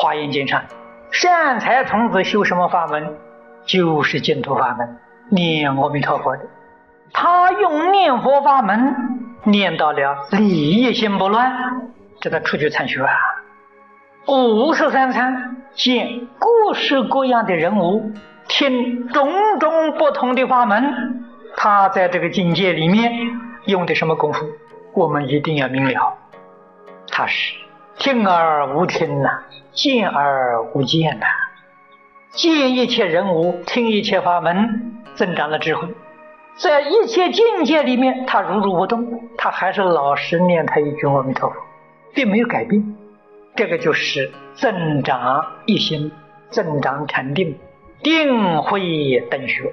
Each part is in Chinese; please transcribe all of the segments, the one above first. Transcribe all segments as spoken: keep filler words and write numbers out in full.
华严经上，善财童子修什么法门？就是净土法门，念阿弥陀佛的。他用念佛法门念到了理一心不乱，这他出去参学啊。五十三参见各式各样的人物，听种种不同的法门，他在这个境界里面用的什么功夫，我们一定要明了。他是听而无听呐、啊，见而无见呐、啊，见一切人物，听一切法门，增长了智慧。在一切境界里面，他如如不动，他还是老实念他一句阿弥陀佛，并没有改变。这个就是增长一心，增长禅定，定慧等学。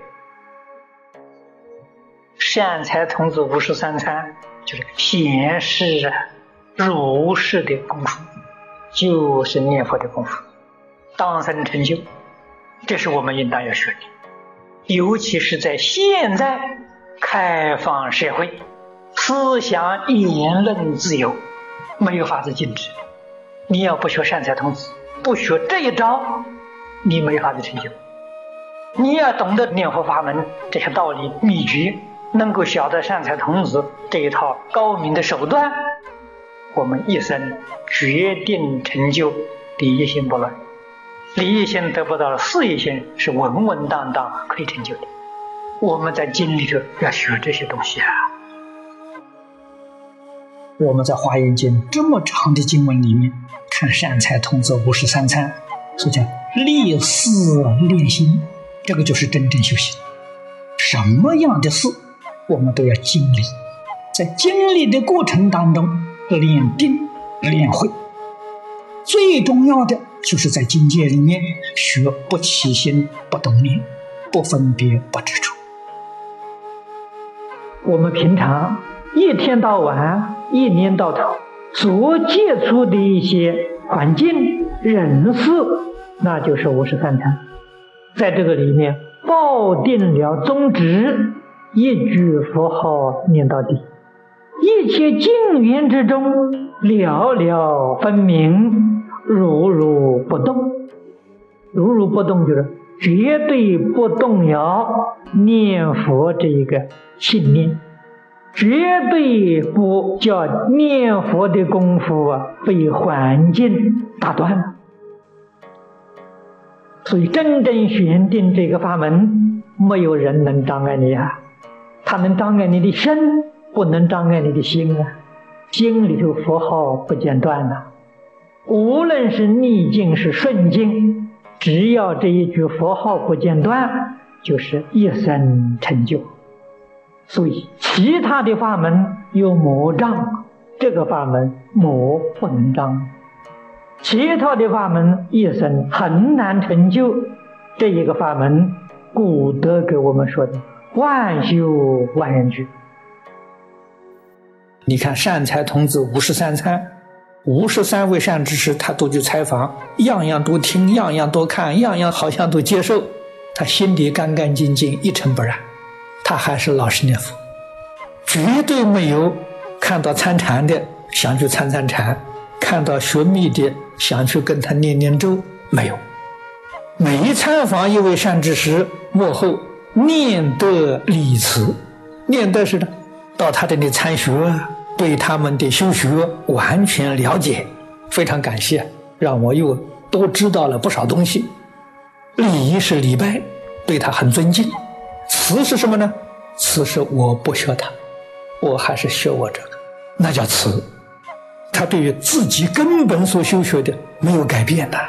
善财童子五十三参就是显示啊如是的功夫，就是念佛的功夫，当生成就，这是我们应当要学的。尤其是在现在开放社会，思想言论自由，没有法子禁止。你要不学善财童子，不学这一招，你没法子成就。你要懂得念佛法门这些道理秘诀，能够晓得善财童子这一套高明的手段，我们一生决定成就理一心不乱。理一心得不到，事业心是稳稳当当可以成就的。我们在经历着要学这些东西啊。我们在华严经这么长的经文里面看善财童子五十三参，所以叫立事练心，这个就是真正修行。什么样的事我们都要经历，在经历的过程当中练定练慧，最重要的就是在境界里面学不起心不动念，不分别不执着。我们平常一天到晚一年到头所接触的一些环境人事，那就是五十三参。在这个里面抱定了宗旨，一句佛号念到底，一切境缘之中了了分明，如如不动。如如不动就是绝对不动摇念佛这一个信念，绝对不叫念佛的功夫啊被环境打断了。所以真正选定这个法门，没有人能障碍你啊，它能障碍你的身，不能障碍你的心啊。心里头佛号不间断啊，无论是逆境是顺境，只要这一句佛号不间断，就是一生成就。所以其他的法门有魔障，这个法门魔不能障。其他的法门一生很难成就，这一个法门古德给我们说的万修万人具。你看善财童子五十三参，五十三位善知识他都去采访，样样都听，样样都看，样样好像都接受，他心里干干净净一尘不染，他还是老实念佛，绝对没有看到参禅的想去参参禅，看到学密的想去跟他念念咒，没有。每一参访一位善知识，幕后念得礼慈，念得是的到他这里参学，对他们的修学完全了解，非常感谢，让我又多知道了不少东西。礼仪是礼拜，对他很尊敬。慈是什么呢？慈是我不学他，我还是学我这个，那叫慈。他对于自己根本所修学的没有改变的。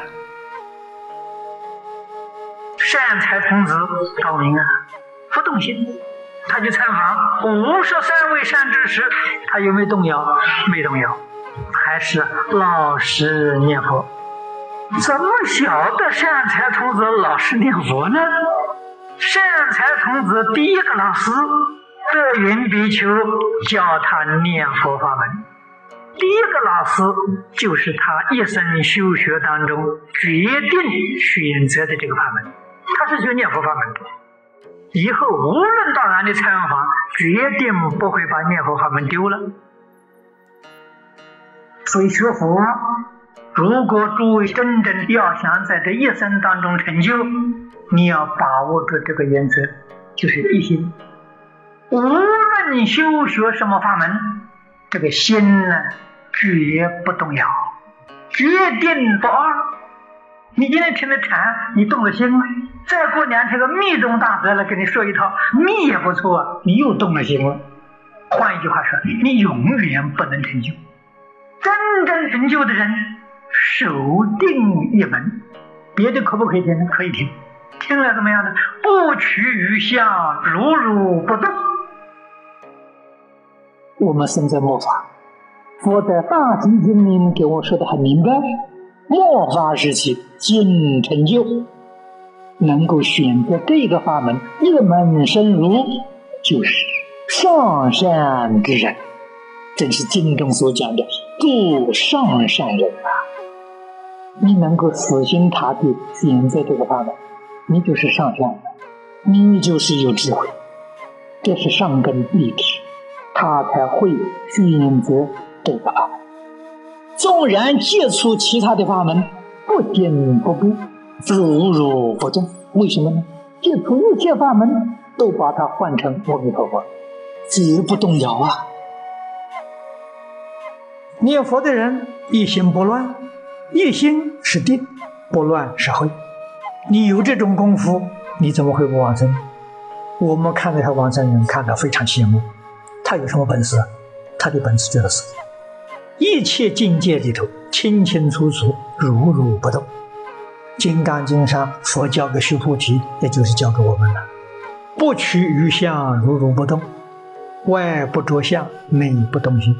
善财童子高明啊，不动心，他去参访五十三位善知识，他有没有动摇？没动摇，还是老实念佛。怎么晓得善财童子老实念佛呢？善财童子第一个老师德云比丘教他念佛法门，第一个老师就是他一生修学当中决定选择的这个法门，他是学念佛法门的。以后无论到哪里参访，决定不会把念佛法门丢了。所以学佛如果诸位真正要想在这一生当中成就，你要把握住这个原则，就是一心。无论修学什么法门，这个心呢，绝不动摇，决定不二。你今天听了禅，你动了心了，再过两天个密宗大德来跟你说一套，密也不错，你又动了心了。换一句话说，你永远不能成就。真正成就的人，守定一门，别的可不可以听？可以听，听了怎么样呢？不取于相，如如不动。我们身在末法，佛在《大集经》里面给我说的很明白，末法时期尽成就，能够选择这个法门，一门深入，就是上善之人。正是经中所讲的做上善人啊！你能够死心塌地选择这个法门，你就是上善人，你就是有智慧，这是上根立志，他才会选择这个法门。纵然接触其他的法门，不紧不步，如如不动。为什么呢？接触一切法门，都把它换成阿弥陀佛，绝不动摇啊！念佛的人一心不乱，一心是定，不乱是慧。你有这种功夫，你怎么会不往生？我们看这些往生人，看得非常羡慕。他有什么本事？他的本事就是一切境界里头清清楚楚，如如不动。金刚经上佛教给须菩提，也就是教给我们了：不取于相，如如不动，外不着相，内不动心。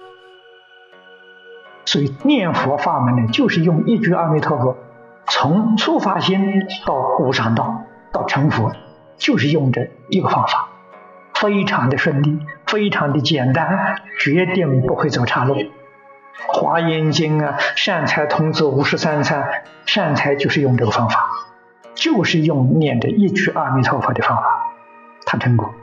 所以念佛法门呢，就是用一句阿弥陀佛，从初发心到无上道到成佛，就是用这一个方法，非常的顺利，非常的简单，决定不会走岔路。华严经啊，善财童子五十三参，善财就是用这个方法，就是用念着一句阿弥陀佛的方法，他成功。